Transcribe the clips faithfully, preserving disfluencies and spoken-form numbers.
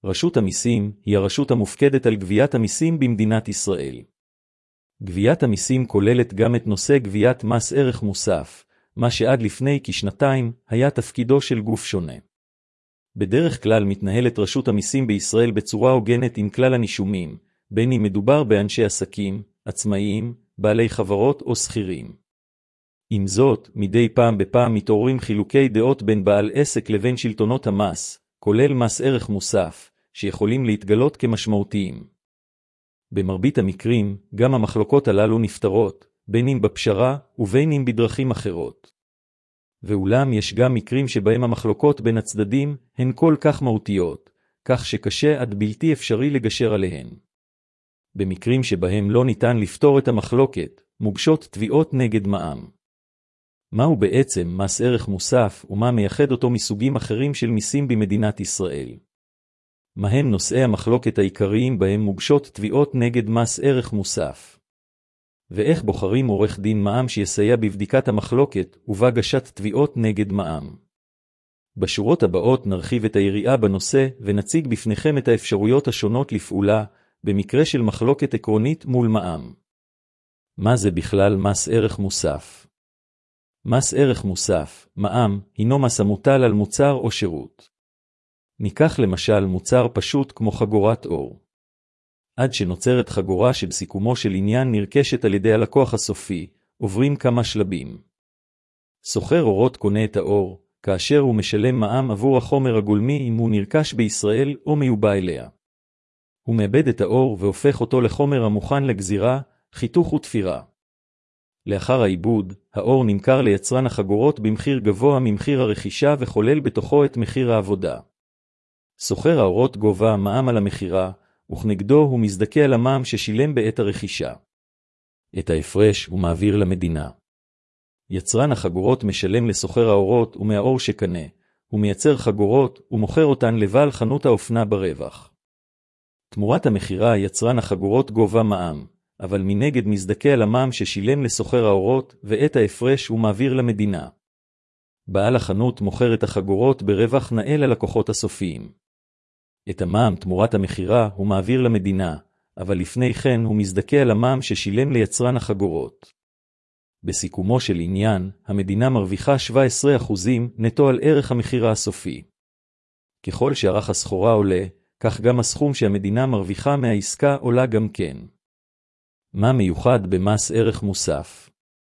רשות המיסים היא הרשות המופקדת על גביית המיסים במדינת ישראל. גביית המיסים כוללת גם את נושא גביית מס ערך מוסף, מה שעד לפני כשנתיים היה תפקידו של גוף שונה. בדרך כלל מתנהלת רשות המיסים בישראל בצורה הוגנת עם כלל הנישומים, בין אם מדובר באנשי עסקים, עצמאיים, בעלי חברות או שכירים. עם זאת, מדי פעם בפעם מתעוררים חילוקי דעות בין בעל עסק לבין שלטונות המס, כולל מס ערך מוסף, שיכולים להתגלות כמשמעותיים. במרבית המקרים, גם המחלוקות הללו נפתרות, בין אם בפשרה ובין אם בדרכים אחרות. ואולם יש גם מקרים שבהם המחלוקות בין הצדדים הן כל כך מהותיות, כך שקשה עד בלתי אפשרי לגשר עליהן. במקרים שבהם לא ניתן לפתור את המחלוקת, מוגשות תביעות נגד מע"מ. מהו בעצם מס ערך מוסף ומה מייחד אותו מסוגים אחרים של מיסים במדינת ישראל? מהם נושאי המחלוקת העיקריים בהם מוגשות תביעות נגד מס ערך מוסף? ואיך בוחרים עורך דין מע"מ שיסייע בבדיקת המחלוקת ובהגשת תביעות נגד מע"מ? בשורות הבאות נרחיב את היריעה בנושא ונציג בפניכם את האפשרויות השונות לפעולה במקרה של מחלוקת עקרונית מול מע"מ. מה זה בכלל מס ערך מוסף? מס ערך מוסף, מע"מ, הינו מס המוטל על מוצר או שירות. ניקח למשל מוצר פשוט כמו חגורת אור. עד שנוצרת חגורה שבסיכומו של עניין נרכשת על ידי הלקוח הסופי, עוברים כמה שלבים. סוחר אורות קונה את האור, כאשר הוא משלם מע"מ עבור החומר הגולמי אם הוא נרכש בישראל או מיובא אליה. הוא מאבד את האור והופך אותו לחומר המוכן לגזירה, חיתוך ותפירה. לאחר העיבוד, האור נמכר ליצרן החגורות במחיר גבוה ממחיר הרכישה וכולל בתוכו את מחיר העבודה. סוחר האורות גובה מע"מ על המחירה, וכנגדו הוא מזדכה על המע"מ ששילם בעת הרכישה. את ההפרש הוא מעביר למדינה. יצרן החגורות משלם לסוחר האורות ומהאור שקנה, הוא מייצר חגורות ומוכר אותן לבעל חנות האופנה ברווח. תמורת המחירה יצרן החגורות גובה מע"מ, אבל מנגד מזדכה על המע"מ ששילם לסוחר האורות ואת ההפרש הוא מעביר למדינה. בעל החנות מוכר את החגורות ברווח נאה ללקוחות הסופיים. את המע"מ תמורת המחירה הוא מעביר למדינה, אבל לפני כן הוא מזדכה על המע"מ ששילם ליצרן החגורות. בסיכומו של עניין, המדינה מרוויחה שבעה עשר אחוז נטו על ערך המחירה הסופי. ככל שערך הסחורה עולה, כך גם הסכום שהמדינה מרוויחה מהעסקה עולה גם כן. מה מיוחד במס ערך מוסף?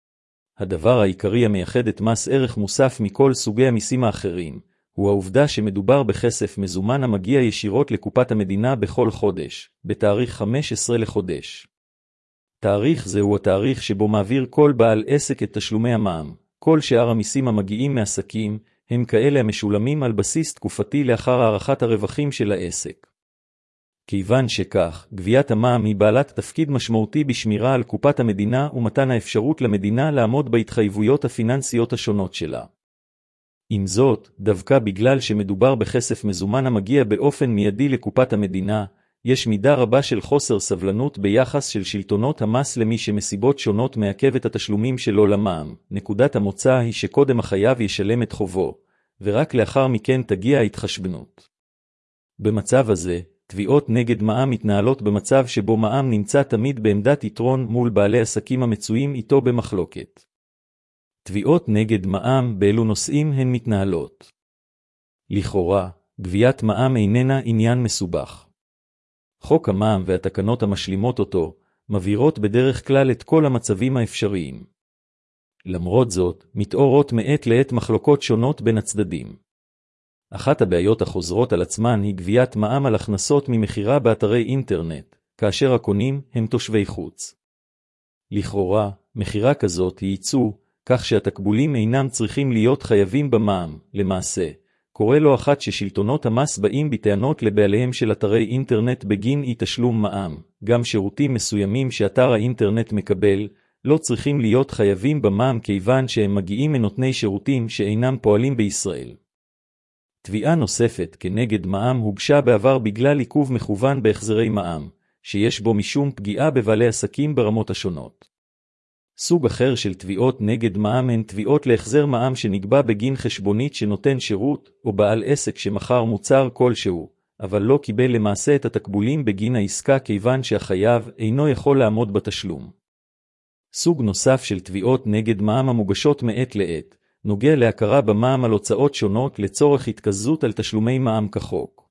הדבר העיקרי המייחד את מס ערך מוסף מכל סוגי המיסים האחרים, הוא העובדה שמדובר בכסף מזומן המגיע ישירות לקופת המדינה בכל חודש, בתאריך חמישה עשר לחודש. תאריך זה הוא התאריך שבו מעביר כל בעל עסק את תשלומי המע"מ. כל שאר המיסים המגיעים מעסקים הם כאלה המשולמים על בסיס תקופתי לאחר הערכת הרווחים של העסק. כיוון שכך, גביית המע"מ היא בעלת תפקיד משמעותי בשמירה על קופת המדינה ומתן האפשרות למדינה לעמוד בהתחייבויות הפיננסיות השונות שלה. עם זאת, דווקא בגלל שמדובר בכסף מזומן המגיע באופן מיידי לקופת המדינה, יש מידה רבה של חוסר סבלנות ביחס של שלטונות המס למי שמסיבות שונות מעכב את התשלומים שלו למע"מ. נקודת המוצא היא שקודם החייב ישלם את חובו, ורק לאחר מכן תגיע ההתחשבנות. במצב הזה, תביעות נגד מע"מ מתנהלות במצב שבו מע"מ נמצא תמיד בעמדת יתרון מול בעלי עסקים המצויים איתו במחלוקת. תביעות נגד מע"מ באילו נושאים הן מתנהלות. לכאורה, גביית מע"מ איננה עניין מסובך. חוק המע"מ והתקנות המשלימות אותו מבהירות בדרך כלל את כל המצבים האפשריים. למרות זאת, מתעוררות מעת לעת מחלוקות שונות בין הצדדים. אחת הבעיות החוזרות על עצמן היא גביית מע"מ על הכנסות ממחירה באתרי אינטרנט, כאשר הקונים הם תושבי חוץ. לכאורה, מחירה כזאת היא ייצוא, כך שהתקבולים אינם צריכים להיות חייבים במע"מ. למעשה, קורה לא אחת ששלטונות המס באים בטענות לבעליהם של אתרי אינטרנט בגין אי תשלום מע"מ. גם שירותים מסוימים שאתר האינטרנט מקבל, לא צריכים להיות חייבים במע"מ כיוון שהם מגיעים מנותני שירותים שאינם פועלים בישראל. תביעה נוספת כנגד מע"מ הוגשה בעבר בגלל עיכוב מכוון בהחזרי מע"מ, שיש בו משום פגיעה בבעלי עסקים ברמות השונות. סוג אחר של תביעות נגד מע"מ הן תביעות להחזר מע"מ שנקבע בגין חשבונית שנותן שירות או בעל עסק שמכר מוצר כלשהו, אבל לא קיבל למעשה את התקבולים בגין העסקה כיוון שהחייב אינו יכול לעמוד בתשלום. סוג נוסף של תביעות נגד מע"מ המוגשות מעת לעת, נוגע להכרה במע"מ על הוצאות שונות לצורך התקזזות על תשלומי מע"מ כחוק.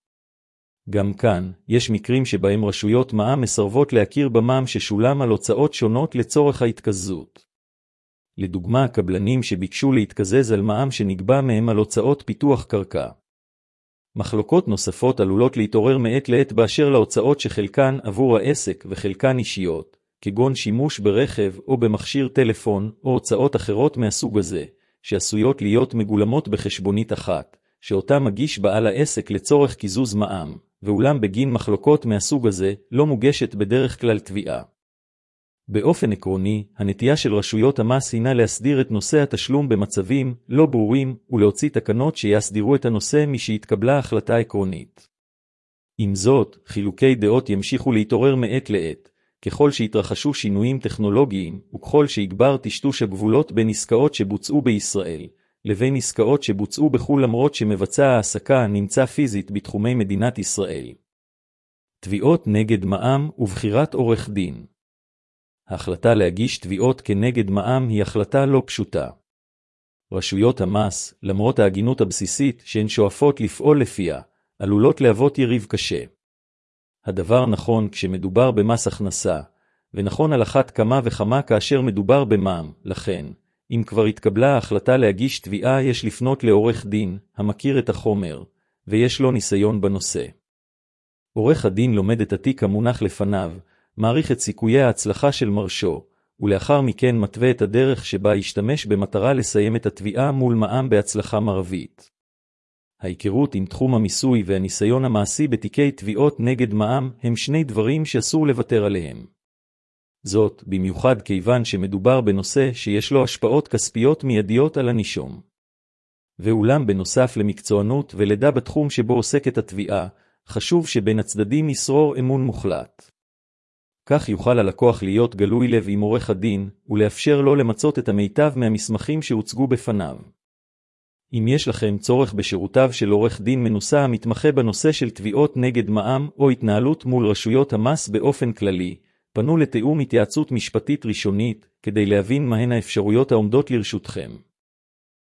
גם כאן, יש מקרים שבהם רשויות מע"מ מסרבות להכיר במע"מ ששולם על הוצאות שונות לצורך ההתקזזות. לדוגמה, קבלנים שביקשו להתקזז על מע"מ שנגבה מהם על הוצאות פיתוח קרקע. מחלוקות נוספות עלולות להתעורר מעת לעת באשר להוצאות שחלקן עבור העסק וחלקן אישיות, כגון שימוש ברכב או במכשיר טלפון או הוצאות אחרות מהסוג הזה, שעשויות להיות מגולמות בחשבונית אחת, שאותה מגיש בעל העסק לצורך קיזוז מע"מ, ואולם בגין מחלוקות מהסוג הזה לא מוגשת בדרך כלל תביעה. באופן עקרוני, הנטייה של רשויות המס הינה להסדיר את נושא התשלום במצבים לא ברורים ולהוציא תקנות שיסדירו את הנושא משהתקבלה החלטה עקרונית. עם זאת, חילוקי דעות ימשיכו להתעורר מעת לעת, ככל שהתרחשו שינויים טכנולוגיים וככל שיגבר טשטוש הגבולות בין עסקאות שבוצעו בישראל, לבין עסקאות שבוצעו בחו"ל למרות שמבצע העסקה נמצא פיזית בתחומי מדינת ישראל. תביעות נגד מע"מ ובחירת עורך דין. ההחלטה להגיש תביעות כנגד מע"מ היא החלטה לא פשוטה. רשויות המס, למרות ההגינות הבסיסית שהן שואפות לפעול לפיה, עלולות להוות יריב קשה. הדבר נכון כשמדובר במס הכנסה, ונכון על אחת כמה וכמה כאשר מדובר במע"מ, לכן, אם כבר התקבלה ההחלטה להגיש תביעה יש לפנות לעורך דין, המכיר את החומר, ויש לו ניסיון בנושא. עורך הדין לומד את התיק המונח לפניו, מעריך את סיכויי ההצלחה של מרשו, ולאחר מכן מתווה את הדרך שבה ישתמש במטרה לסיים את התביעה מול מע"מ בהצלחה מרבית. ההיכרות עם תחום המיסוי והניסיון המעשי בתיקי תביעות נגד מע"מ הם שני דברים שאסור לוותר עליהם. זאת, במיוחד כיוון שמדובר בנושא שיש לו השפעות כספיות מיידיות על הנישום. ואולם בנוסף למקצוענות ולדע בתחום שבו עוסקת התביעה, חשוב שבין הצדדים ישרור אמון מוחלט. כך יוכל הלקוח להיות גלוי לב עם עורך הדין, ולאפשר לו למצות את המיטב מהמסמכים שהוצגו בפניו. אם יש לכם צורך בשירותיו של עורך דין מנוסה המתמחה בנושא של תביעות נגד מע"מ או התנהלות מול רשויות המס באופן כללי, פנו לתיאום התייעצות משפטית ראשונית, כדי להבין מהן האפשרויות העומדות לרשותכם.